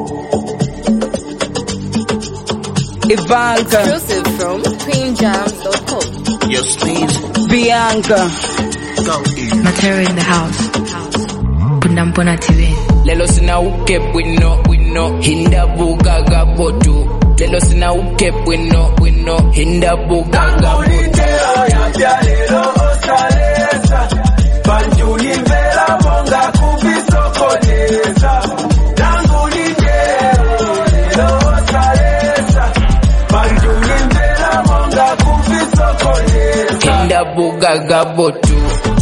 Ivanka. Exclusive from queenjams.com. Yes, please. Bianca. Go easy. Matera in the house. Pundampona TV. Lelo sina uke wino hinda buga gabotu. Lelo sina uke wino hinda buga gabotu. Ya lelo osalesa. Banjuni vela monga kubisokoleza. Nanguli lelo osalesa. Banjuni vela monga kubisokoleza. Hinda buga gabotu.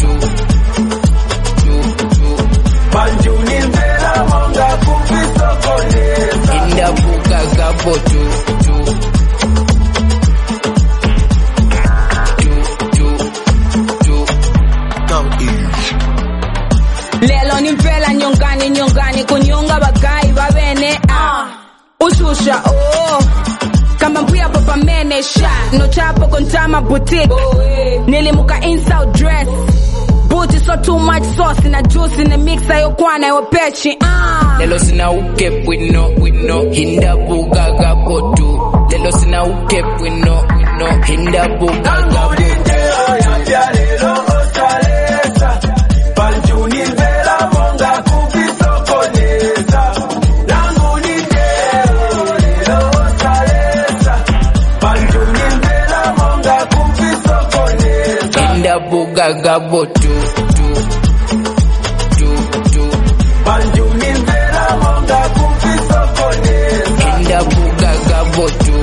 Banjuni vela monga kubisokoleza. Hinda buga gabotu. Lelo ni mpela nyongani kunyonga bagai babene ushusha kama mpuya papa menesha no chapo kontama boutique nilimuka inside dress booty so too much sauce in a juice in the mixer yo kwana yo pechi Lelo sina uke wino hinda buga gabotu. Lelo sina uke wino hinda buga gabotu. Ya lelo osalesa. Banjuni vela monga kubisokoleza. Nanguli lelo osalesa. Banjuni vela monga kubisokoleza. Hinda buga gabotu. Banjuni vela monga kubisokoleza. Hinda buga gabotu.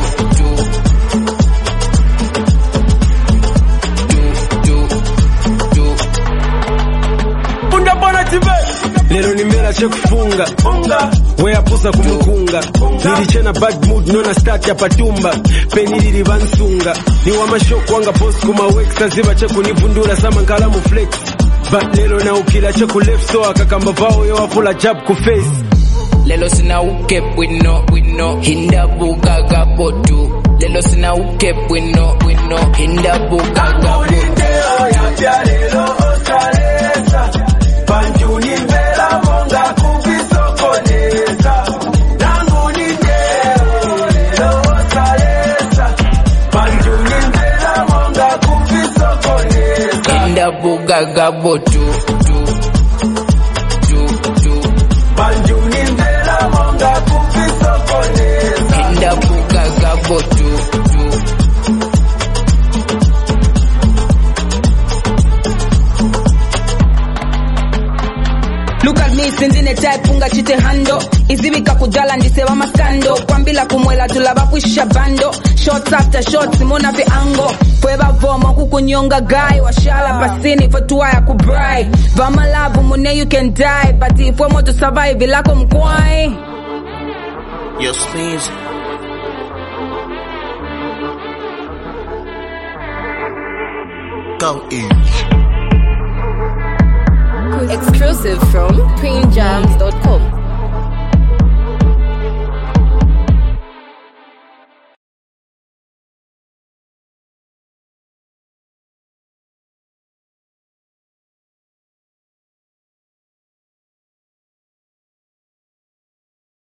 Lelo nimela chekufunga wea pusa kumukunga nilichena bad mood nona start ya patumba peni lili bansunga ni wa mashoku wanga boss kuma wexa ziba cheku nivundura sama nkalamu flex but lelo na ukila cheku left so akakamba vao yo wafula jab ku face. Lelo sina uke wino hinda buga gabotu. Lelo sina uke wino hinda buga gabotu. Ya lelo osalesa. Banjuni vela monga kubisokoleza. Nanguli lelo osalesa. Banjuni vela monga kubisokoleza. Hinda buga gabotu. Banjuni vela monga kubisokoleza. Hinda buga gabotu. Look at me sinzine type punga chite hando izibika kujala ndiseba maskando kwambila kumwela tulaba kwisha bando shots after shots mona vi ango fweba vomo kukunyonga guy washala pasini fotuwa ya kubrai vama lavu mune you can die but if we want to survive ilako mkwai. Yes, please. Go easy. Exclusive from queenjams.com.